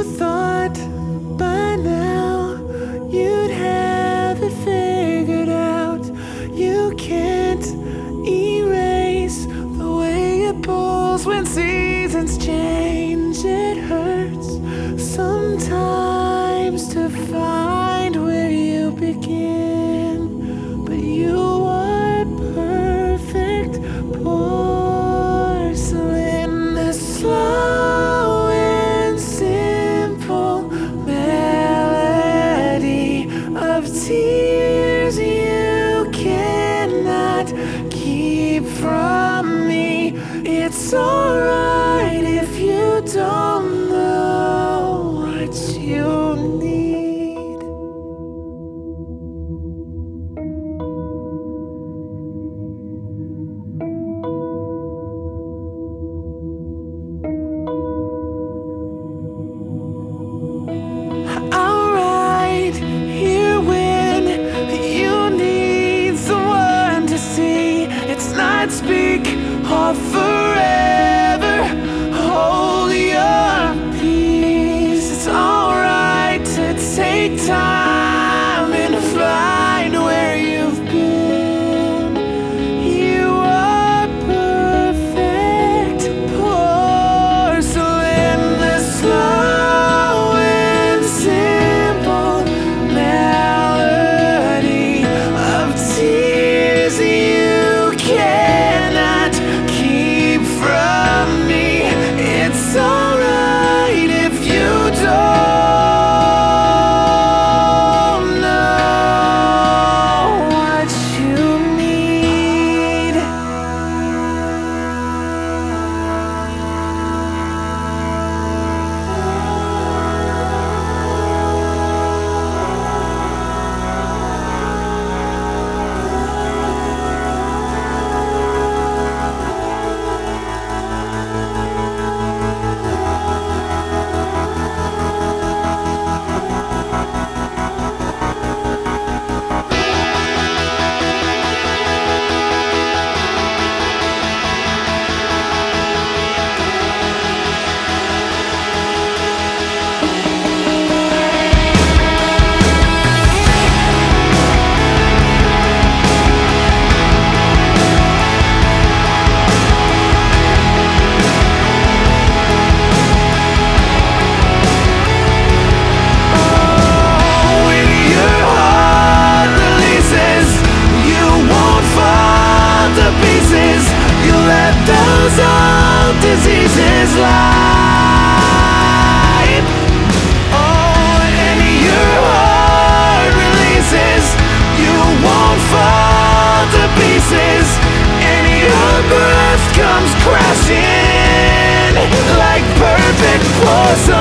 You thought by now you'd have it figured out. You can't erase the way it pulls when seasons change. It hurts sometimes to find where you begin, but you are perfect porcelain. The slow and simple melody of tears you cannot keep from me. It's alright if you don't know what you need. I'm right here when you need someone to see. It's not speak or forever. Hold your peace. It's alright to take time and find where you've been. You are perfect porcelain. The slow and simple melody of tears you cannot keep from me. It's alright if you don't know what you need. When your heart releases, you won't fall to pieces. You let those old diseases lie. Oh, and your heart releases, you won't fall to pieces. And your breath comes crashing like perfect porcelain.